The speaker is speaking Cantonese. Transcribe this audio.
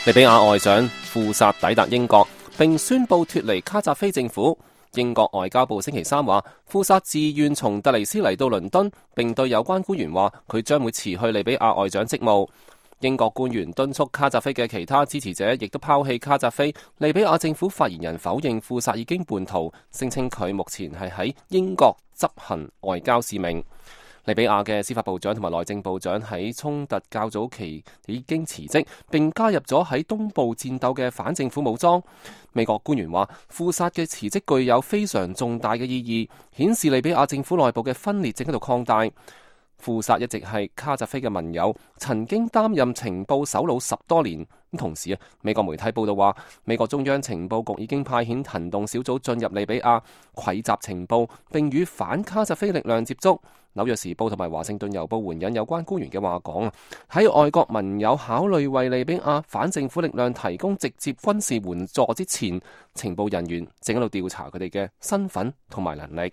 利比亞外長庫薩抵達英國，並宣布脫離卡扎菲政府。英國外交部星期三話，庫薩自願從突尼斯嚟到倫敦，並對有關官員話佢將會辭去利比亞外長職務。英國官員敦促卡扎菲嘅其他支持者亦都拋棄卡扎菲。利比亞政府發言人否認庫薩已經叛逃，聲稱佢目前係喺英國執行外交使命。利比亞嘅司法部長同埋內政部長喺衝突較早期已經辭職，並加入咗喺東部戰鬥嘅反政府武裝。美國官員話，庫薩嘅辭職具有非常重大嘅意義，顯示利比亞政府內部嘅分裂正喺度擴大。庫薩一直係卡扎菲嘅盟友，曾經擔任情報首腦10多年。同時美國媒體報道話，美國中央情報局已經派遣行動小組進入利比亞，匯集情報，並與反卡扎菲力量接觸。紐約時報同埋華盛頓郵報援引有關官員嘅話講，喺外國盟友考慮為利比亞反政府力量提供直接軍事援助之前，情報人員正喺度調查佢哋嘅身份同埋能力。